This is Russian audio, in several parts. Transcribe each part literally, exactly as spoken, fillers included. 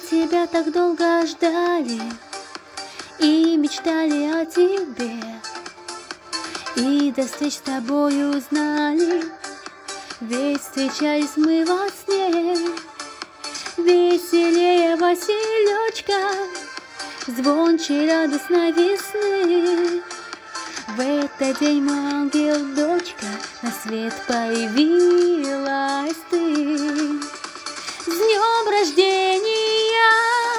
тебя так долго ждали и мечтали о тебе, и до встреч с тобой узнали, ведь встречались мы во сне. Веселее Василечка, звонче радостной весны. В этот день, мой ангел, дочка, на свет появилась ты. С днем рождения,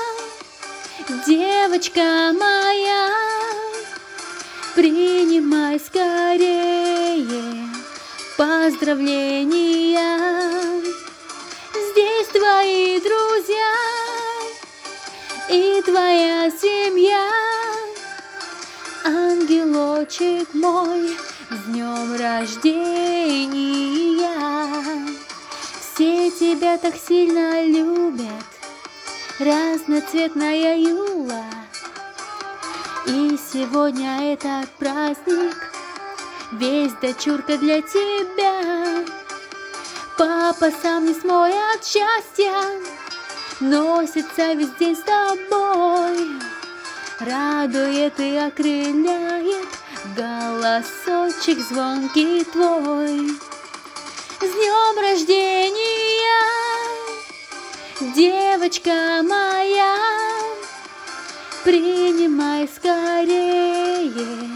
девочка моя, принимай скорее поздравления. Здесь твои друзья и твоя семья. Ангелочек мой, с днем рождения! Все тебя так сильно любят, разноцветная Юла. И сегодня этот праздник весь, дочурка, для тебя. Папа сам не смой от счастья, носится весь день с тобой. Радует и окрыляет голосочек звонкий твой. С днем рождения, девочка моя, принимай скорее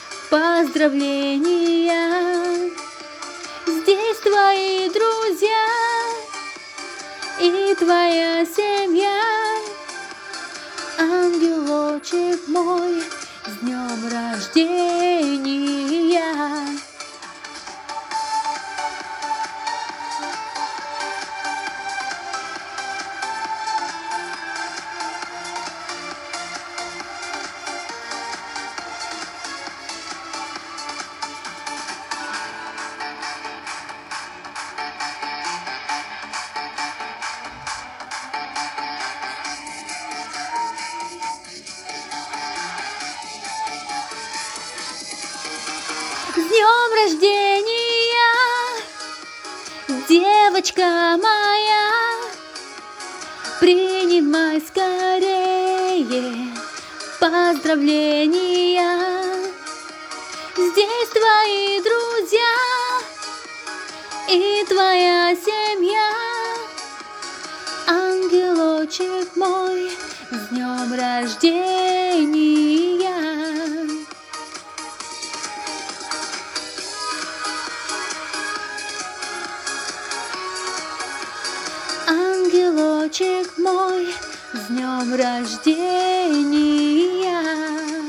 поздравления. Здесь твои друзья и твоя семья. Ангелочек мой, с днем рождения! С днем рождения, девочка моя, принимай скорее поздравления. Здесь твои друзья и твоя семья. Ангелочек мой, с днем рождения! Ангелочек мой, с днем рождения!